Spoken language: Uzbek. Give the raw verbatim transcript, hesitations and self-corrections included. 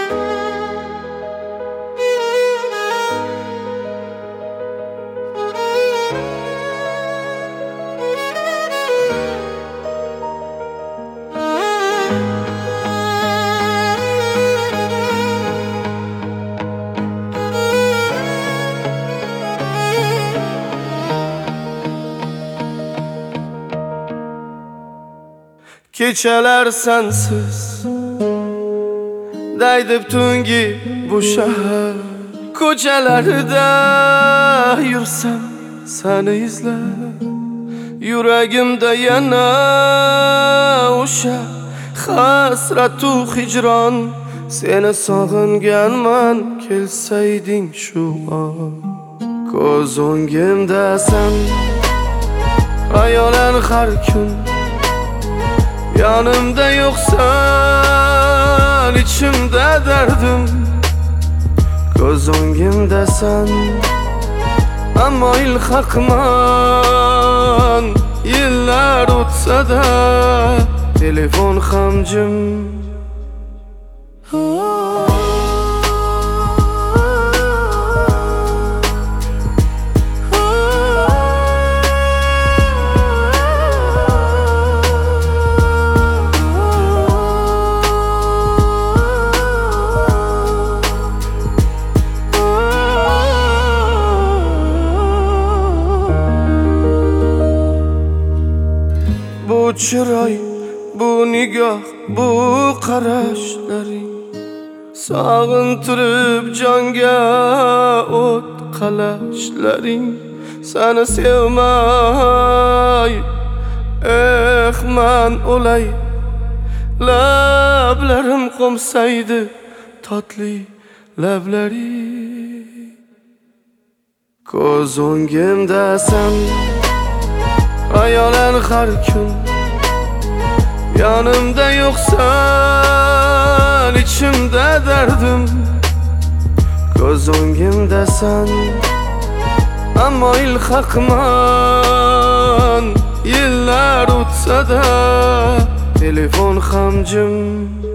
Kechalar sensiz daydib tungi bu shahar ko'chalarida yursam seni izlab yuragimda yana o'sha hasratu hijron seni sog'inganman kelsayding shu on ko'z o'ngimdasan xayolan har kun yanımda yoksan içimde derdim Göz o'ngimdasan Ammo ilhaqman Yillar o'tsa da Telefon ham jim Bu chiroy, bu nigoh, bu qarashlaring Sog'intirib jonga o't qalashlaring Seni sevmay, eh man o'lay Lablarim qo'msaydi totli lablaring Ko'z o'ngimdasan Xayolan har kun Yanımda yoksan içimde derdim Göz o'ngimdasan Ammo ilhaqman Yillar o'tsa da Telefon ham jim